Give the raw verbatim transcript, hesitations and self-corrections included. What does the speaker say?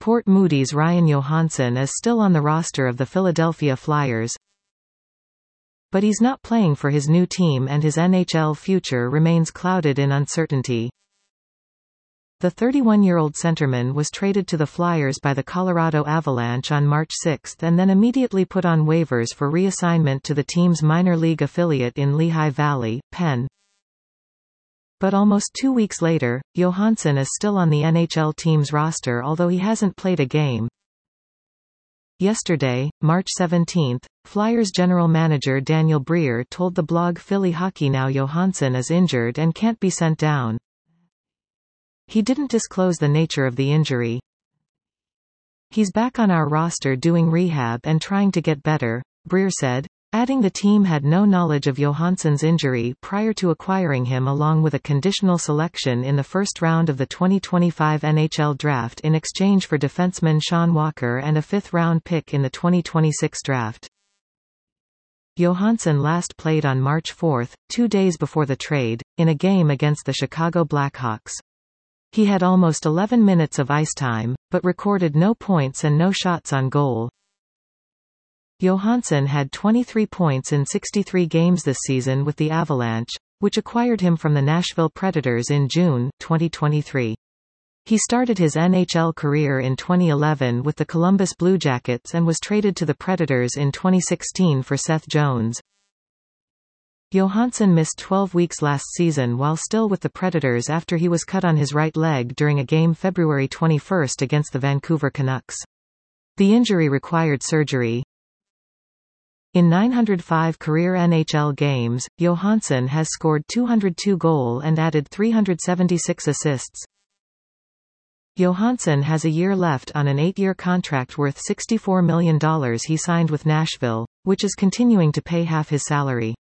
Port Moody's Ryan Johansson is still on the roster of the Philadelphia Flyers, but he's not playing for his new team and his N H L future remains clouded in uncertainty. The thirty-one-year-old centerman was traded to the Flyers by the Colorado Avalanche on March sixth and then immediately put on waivers for reassignment to the team's minor league affiliate in Lehigh Valley, Penn. But almost two weeks later, Johansson is still on the N H L team's roster although he hasn't played a game. Yesterday, March seventeenth, Flyers general manager Daniel Briere told the blog Philly Hockey Now Johansson is injured and can't be sent down. He didn't disclose the nature of the injury. He's back on our roster doing rehab and trying to get better, Briere said, adding the team had no knowledge of Johansson's injury prior to acquiring him along with a conditional selection in the first round of the twenty twenty-five N H L draft in exchange for defenseman Sean Walker and a fifth-round pick in the twenty twenty-six draft. Johansson last played on March fourth, two days before the trade, in a game against the Chicago Blackhawks. He had almost eleven minutes of ice time, but recorded no points and no shots on goal. Johansson had twenty-three points in sixty-three games this season with the Avalanche, which acquired him from the Nashville Predators in June twenty twenty-three. He started his N H L career in twenty eleven with the Columbus Blue Jackets and was traded to the Predators in twenty sixteen for Seth Jones. Johansson missed twelve weeks last season while still with the Predators after he was cut on his right leg during a game February twenty-first against the Vancouver Canucks. The injury required surgery. In nine hundred five career N H L games, Johansson has scored two hundred two goals and added three hundred seventy-six assists. Johansson has a year left on an eight-year contract worth sixty-four million dollars he signed with Nashville, which is continuing to pay half his salary.